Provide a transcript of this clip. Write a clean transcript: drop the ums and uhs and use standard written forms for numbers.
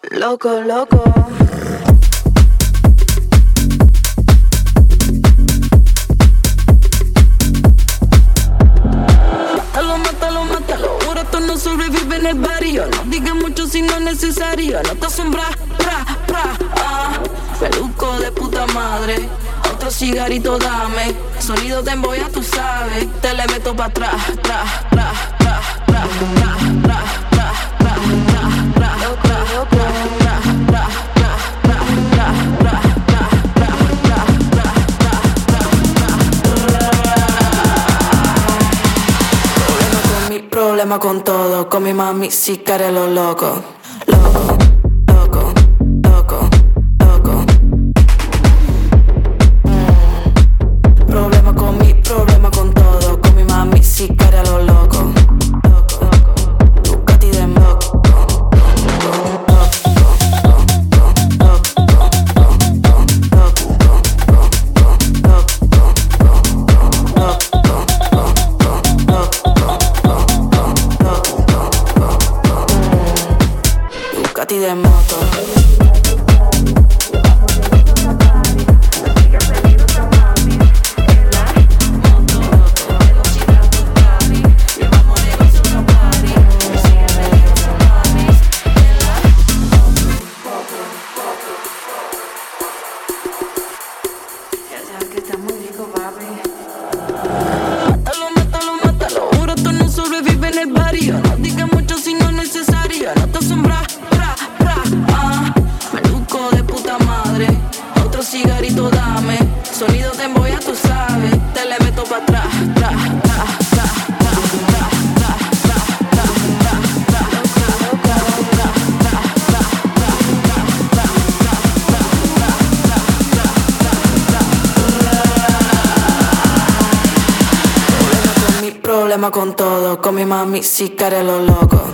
Loco, loco. Mátalo, mátalo, mátalo. Ahora tú no sobrevives en el barrio. No digas mucho si no es necesario. No te asombras, peluco de puta madre. Otro cigarrito dame. Sonido de embolla, tú sabes. Te le meto pa' atrás, tra, tra, tra, tra, tra, tra, tra, tra, tra, tra, tra, tra, problema con todo, con mi mami sí que haré lo loco. Loco, loco, loco, loco. Problema con todo, con mi mami sí que haré lo loco. Loco, Ducati de moco. Ducati de moto. Sonido te embolla, tú sabes. Te le meto pa' atrás, tra, tra, tra, tra, tra, tra, tra, tra, tra, problema con todo, con mi mami sí que haré lo loco.